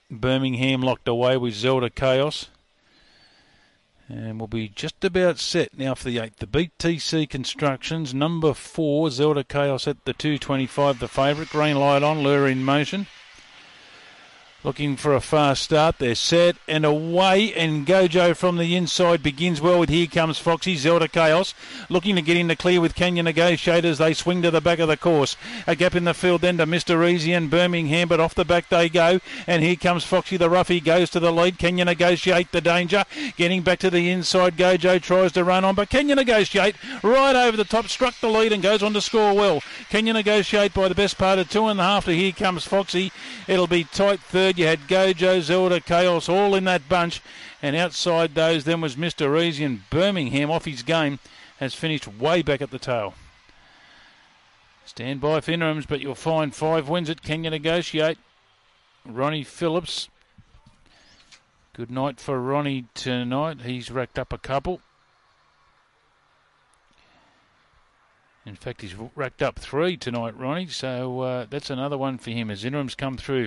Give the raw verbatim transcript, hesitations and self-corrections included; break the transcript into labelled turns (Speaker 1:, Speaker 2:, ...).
Speaker 1: Birmingham locked away with Zelda Chaos. And we'll be just about set now for the eighth. The B T C Constructions, number four, Zelda Chaos at the two twenty-five, the favourite. Green light on, lure in motion. Looking for a fast start. They're set and away, and Gojo from the inside begins well with Here Comes Foxy. Zelda Chaos looking to get in the clear with Kenya Negotiators. They swing to the back of the course. A gap in the field then to Mister Easy and Birmingham, but off the back they go. And Here Comes Foxy, the roughie, goes to the lead. Kenya Negotiate, the danger. Getting back to the inside. Gojo tries to run on, but Kenya Negotiate right over the top, struck the lead and goes on to score well. Kenya Negotiate by the best part of two and a half to Here Comes Foxy. It'll be tight third. You had Gojo, Zelda, Chaos all in that bunch, and outside those then was Mister Easy, and Birmingham off his game has finished way back at the tail. Stand by for interims, but you'll find five wins at Kenya Negotiate. Ronnie Phillips. Good night for Ronnie tonight. He's racked up a couple. In fact, he's racked up three tonight, Ronnie, so uh, that's another one for him as interims come through.